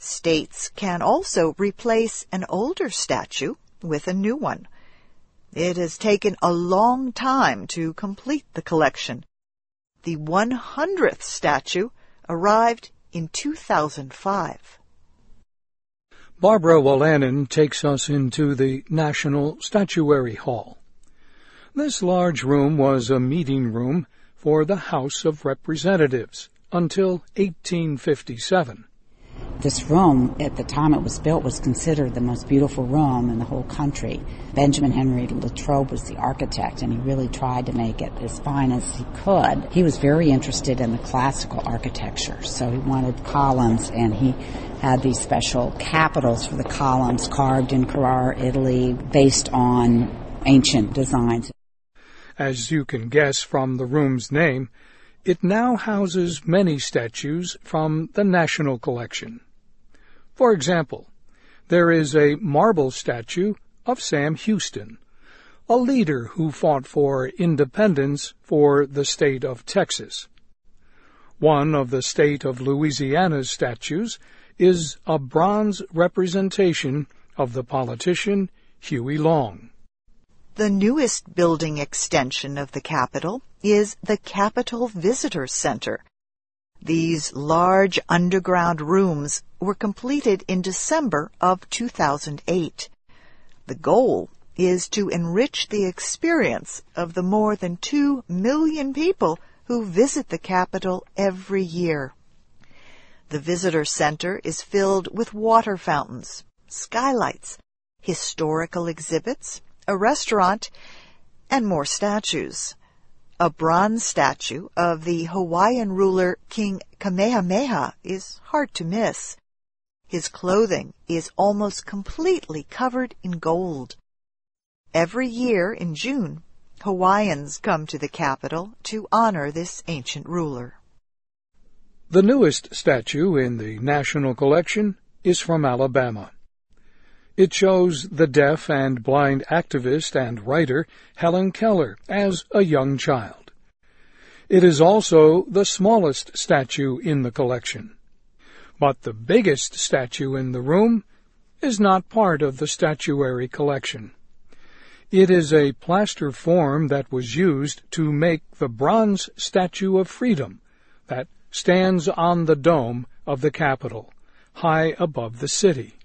States can also replace an older statue with a new one. It has taken a long time to complete the collection. The 100th statue arrived in 2005. Barbara Wolanin takes us into the National Statuary Hall. This large room was a meeting room for the House of Representatives until 1857. This room, at the time it was built, was considered the most beautiful room in the whole country. Benjamin Henry Latrobe was the architect, and he really tried to make it as fine as he could. He was very interested in the classical architecture, so he wanted columns, and he had these special capitals for the columns carved in Carrara, Italy, based on ancient designs. As you can guess from the room's name, it now houses many statues from the National Collection. For example, there is a marble statue of Sam Houston, a leader who fought for independence for the state of Texas. One of the state of Louisiana's statues is a bronze representation of the politician Huey Long. The newest building extension of the Capitol is the Capitol Visitor Center. These large underground rooms were completed in December of 2008. The goal is to enrich the experience of the more than 2 million people who visit the Capitol every year. The Visitor Center is filled with water fountains, skylights, historical exhibits, a restaurant, and more statues. A bronze statue of the Hawaiian ruler King Kamehameha is hard to miss. His clothing is almost completely covered in gold. Every year in June, Hawaiians come to the Capitol to honor this ancient ruler. The newest statue in the National Collection is from Alabama. It shows the deaf and blind activist and writer Helen Keller as a young child. It is also the smallest statue in the collection. But the biggest statue in the room is not part of the statuary collection. It is a plaster form that was used to make the bronze Statue of Freedom that stands on the dome of the Capitol, high above the city.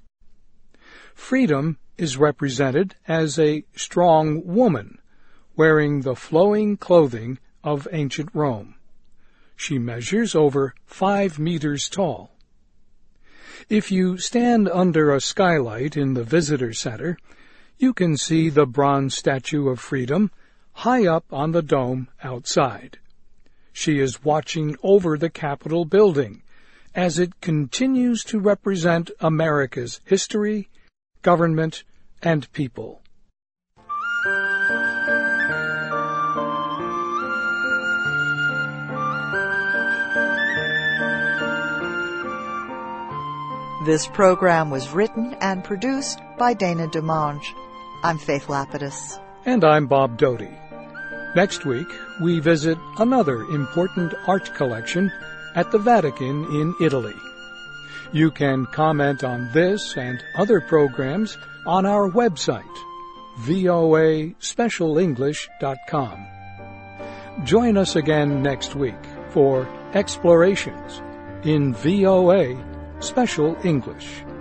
Freedom is represented as a strong woman wearing the flowing clothing of ancient Rome. She measures over 5 meters tall. If you stand under a skylight in the visitor center, you can see the bronze Statue of Freedom high up on the dome outside. She is watching over the Capitol building as it continues to represent America's history, government, and people. This program was written and produced by Dana DeMange. I'm Faith Lapidus. And I'm Bob Doty. Next week, we visit another important art collection at the Vatican in Italy. You can comment on this and other programs on our website, voaspecialenglish.com. Join us again next week for Explorations in VOA Special English.